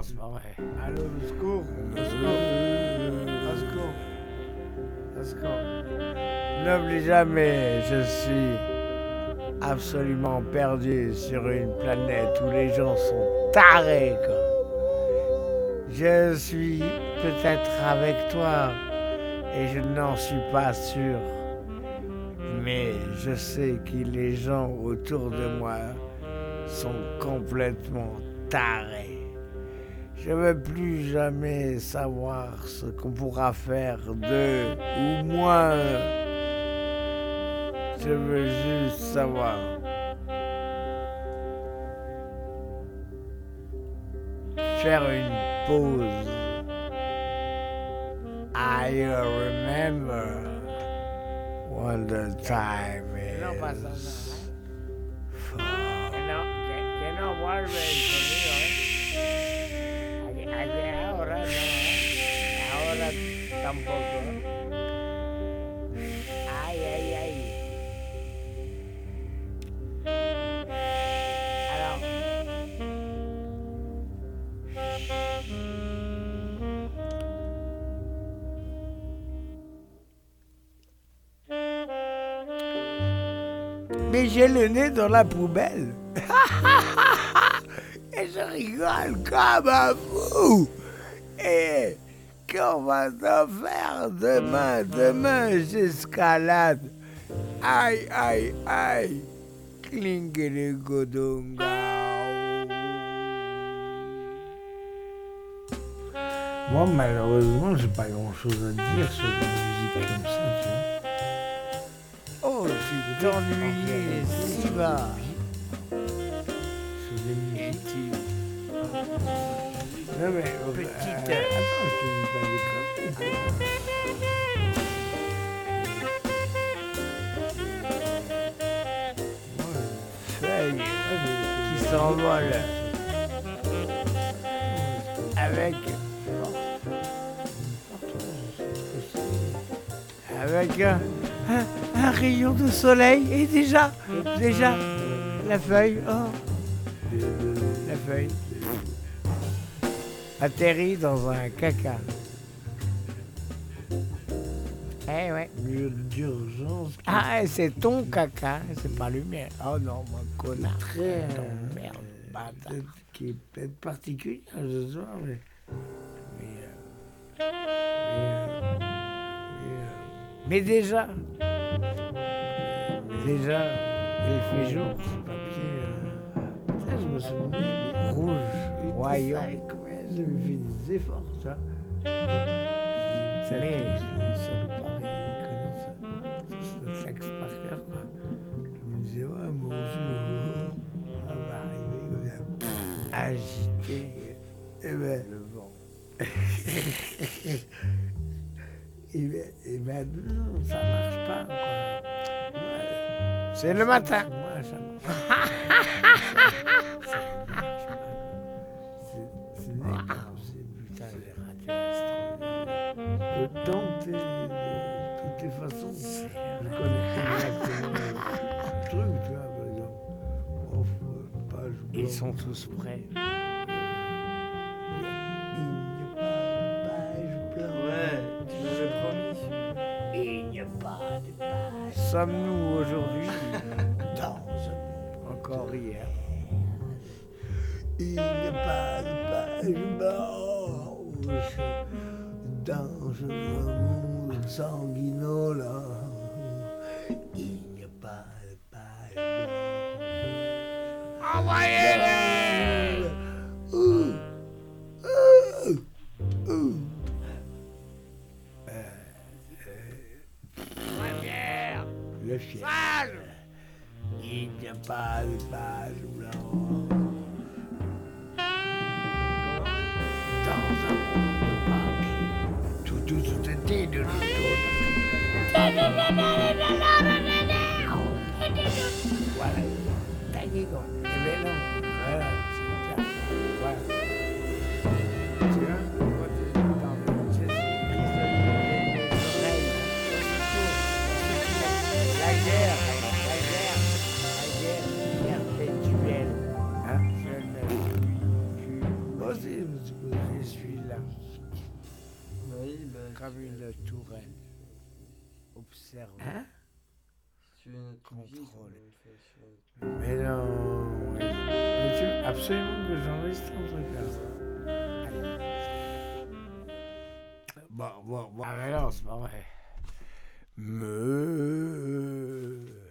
c'est pas vrai. Allô, au secours, au secours, au secours, au secours. N'oublie jamais, je suis absolument perdu sur une planète où les gens sont tarés, quoi. Je suis peut-être avec toi et je n'en suis pas sûr. Mais je sais que les gens autour de moi sont complètement tarés. Je ne veux plus jamais savoir ce qu'on pourra faire d'eux ou moi. Je veux juste savoir. Faire une pause. I remember when the time is for... Que no vuelve el sonido, ahora no, ahora tampoco. Ay, ay, ay. Alors... Mais j'ai le nez dans la poubelle. Et je rigole comme un fou. Et qu'on va-t-on faire demain? Demain, j'escalade. Aïe, aïe, aïe. Klingelingodonga. Moi, malheureusement, j'ai pas grand-chose à dire sur de la musique comme ça, tu vois. Oh, tu t'ennuyais si bas. Sur des musiques. Non mais, petite... attends, je te dis pas des conneries. Feuille qui s'envole. Avec un rayon de soleil et déjà, la feuille, oh, la feuille atterrit dans un caca. Eh ouais. Mur d'urgence. Ah, c'est ton caca, c'est pas le mien. Oh non, mon connard. Très merde, bâtard. Qui est peut-être particulier ce soir, mais déjà, il fait jour. Ce papier, ça, je me souviens, rouge, royaume. Je me fais des efforts, ça. Mais ça me paraît connaître ça. Texte par cœur, quoi. Je me disais, ouais, moi aussi, on va arriver comme ça, agité. Et ben, le vent. Et ben non, ça marche pas, quoi. C'est le matin. Moi, ça marche. C'est d'accord, c'est putain les radios astronomiques. Tenter de toutes les façons. Je connais exactement le truc, tu vois, par exemple. Page blanche. Ils sont tous prêts. Sommes-nous aujourd'hui dans encore hier? Il n'y a pas de page blanche dans ce monde sanguinolent. Il n'y a pas de page blanche. Envoyez-les! Le fiel. Il n'y a pas de page blanche dans un monde de papier. Tout est dit de tout. Voilà. T'as dit quoi? Eh bien non. Voilà. C'est ça. Voilà. Tu vois? Aussi, je suis là, Oui, comme une tourelle. Observe. Hein? Tu veux notre musique, Contrôle. on le fait sur notre- Mais non. Mais tu veux absolument que j'enregistre un truc là. Bon. Ah mais non, c'est pas vrai. Me.